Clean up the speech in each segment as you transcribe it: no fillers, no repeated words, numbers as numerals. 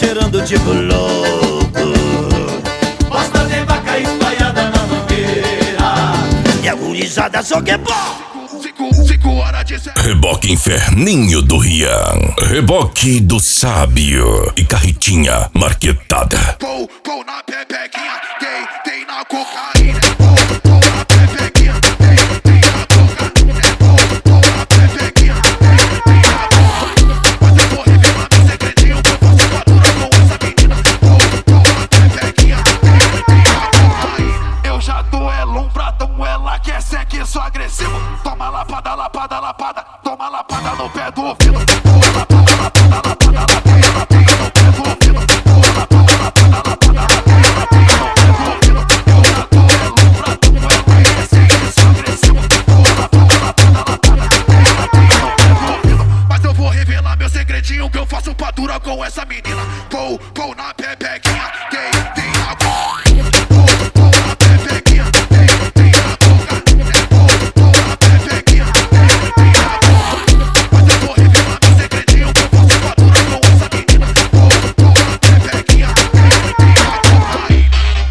cheirando tipo louco. Bosta de vaca espalhada na mangueira. E a gurizada só quer pó. 5 horas de sexo. Reboque Inferninho do Rian, reboque do Sábio e carretinha marquetada. Pou na pepequinha, tem na cocaína. Pou na pepequinha, tem na cocaína. Pou na pepequinha, tem na cocaína. Mas eu vou revelar meu segredinho que eu faço fatura com essa menina. Pou na pepequinha, tem na cocaína. Eu já dou ela um pratão, ela quer sexo agressivo. Toma lapada, lapada, lapada. Toma lapada no pé do ouvido. Lapada, lapada, lapada, lapada no pé do ouvido. Lapada, lapada, lapada, lapada no pé do ouvido. Eu já dou ela um pratão, ela quer sexo agressivo. Lapada, lapada, lapada, lapada no pé do ouvido. Mas eu vou revelar meu segredinho que eu faço padura com essa menina. Pou na pepequinha, tem na cocaína. Pou na pepequinha, tem na cocaína. Pou na pepequinha, tem na cocaína. Mas eu vou revelar meu segredinho que eu faço padura com essa menina. Pou na pepequinha, tem na cocaína.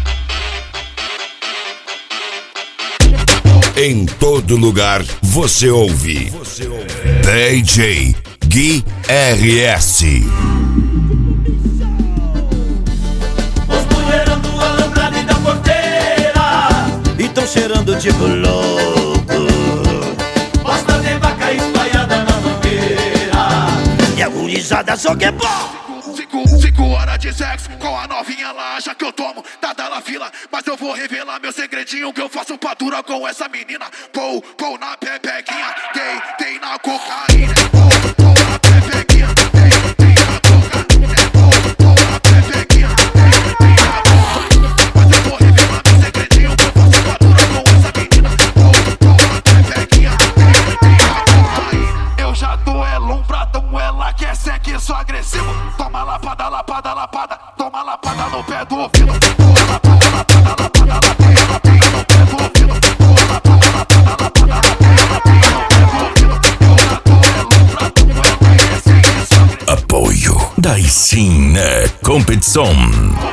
Em todo lugar você ouve DJ Gui RS. Os mulherão do alambrado e da porteira. E tão cheirando tipo louco. Bosta de vaca espalhada na mangueira. E a gurizada só quer pó. 5 horas de sexo com a novinha, ela acha que eu tomo, dada na fila. Mas eu vou revelar meu segredinho que eu faço padura com essa menina. Pou na pepequinha, tem na cocaína. Pou na pepequinha, tem na cocaína. Pou na pepequinha, tem na cocaína. Mas eu vou revelar meu segredinho que eu faço padura com essa menina. Pou na pepequinha, tem na cocaína. Eu já dou ela um pratão, ela quer sexo agressivo. Toma lapada, lapada, lapada. Toma lapada no pé do ouvido. Lapada, lapada, lapada, lapada no pé do ouvido. Lapada, lapada, lapada, lapada no pé do ouvido. Eu já dou ela um pratão, ela quer sexo agressivo. Apoio. Daí sim, né? Competição.